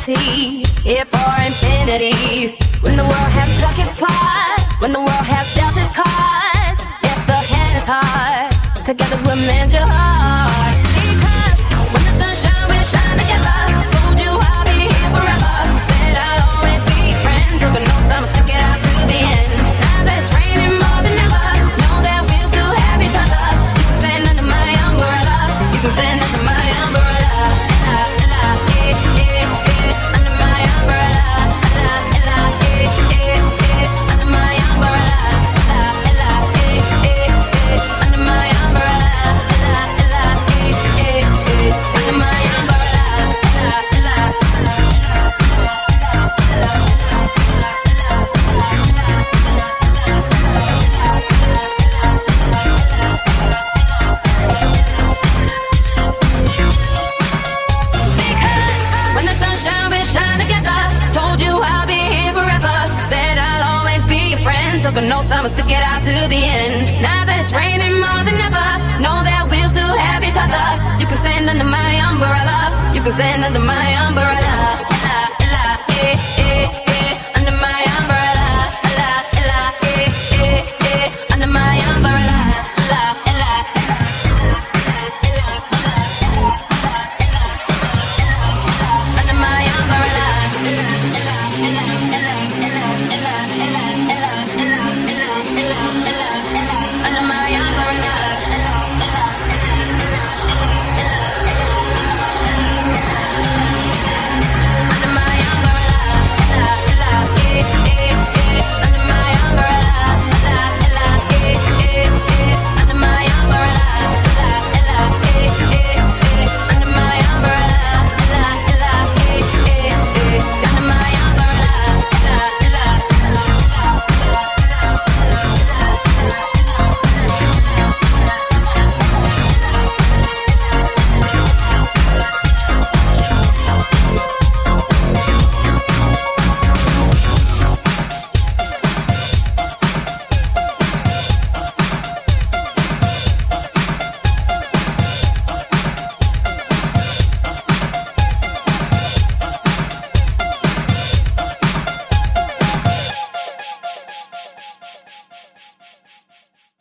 eternity, here for infinity. When the world has struck its part, when the world has dealt its cards, if the hand is hard, together we'll mend your heart. Because when the sun shines, we'll shine together. Told you I'll be here forever. Said I'll always be your friend. Took an oath, I'ma stick it out to the end. Now that it's raining more than ever, know that we'll still have each other. You can stand under my umbrella. You can stand under my umbrella. Under my umbrella. Under my umbrella. Under my Took an oath, I'ma stick it out to the end. Now that it's raining more than ever, know that we'll still have each other. You can stand under my umbrella. You can stand under my umbrella.